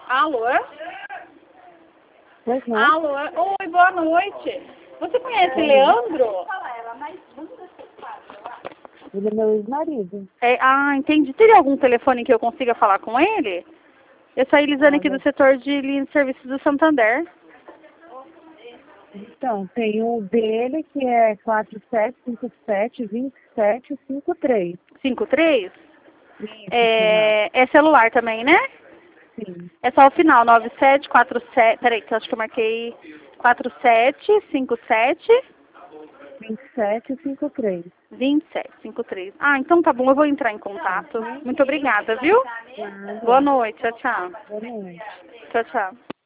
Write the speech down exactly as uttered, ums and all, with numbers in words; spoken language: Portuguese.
Alô? Pois não. Alô? Oi, boa noite. Você conhece Leandro? Ele é meu ex-marido. É, ah, entendi. Teria algum telefone que eu consiga falar com ele? Eu sou a Elisane aqui do Olha, setor de linha de serviços do Santander. então, tem o dele que é quatro sete cinco sete, dois sete cinco três. cinco três? Isso, final. É, é celular também, né? Sim. É só o final, nove sete quatro sete. Peraí, que eu acho que eu marquei quatro sete cinco sete vinte e sete cinco três. vinte e sete cinquenta e três. Ah, então tá bom, eu vou entrar em contato. Muito obrigada, viu? Nada. Boa noite, tchau, tchau. Boa noite. Tchau, tchau.